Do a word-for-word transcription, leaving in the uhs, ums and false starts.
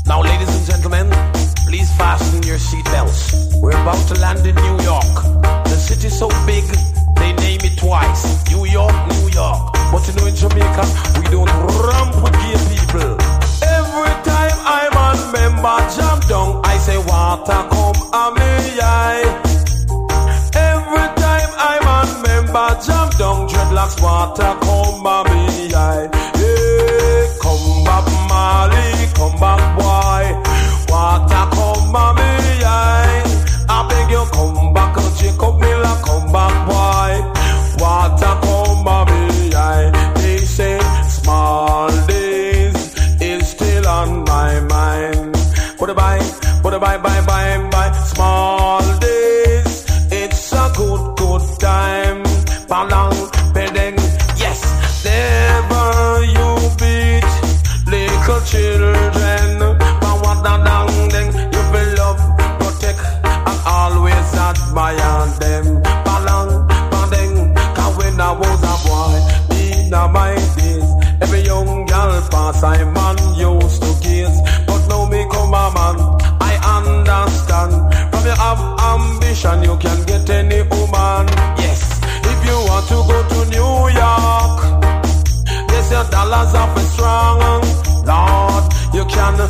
Now, ladies and gentlemen, please fasten your seatbelts. We're about to land in New York. The city's so big, they name it twice. New York, New York. But you know, in Jamaica, we don't ramp with gay people. Every time I'm on member jam down, I say, water come a me eye. Every time I'm on member jam down, dreadlocks water come a me eye. Hey, come back Marley, come back boy. Water come a me eye. I beg you, come back Jacob Miller, come back boy. Water come a me eye. They say small days is still on my mind. But bye, but bye, bye, bye, bye. Small days, it's a good, good time. Palang, bedeng, yes. Never you beat little children. Pawadadang, you will love, protect, and always admire them. Palang, bedeng, cause when I was a boy, in my days, every young girl pass, I man used to kiss. But now me come a man, I understand. From you have ambition, you can get any woman. Yes, if you want to go to New York, yes, your dollars are for strong. Lord, you can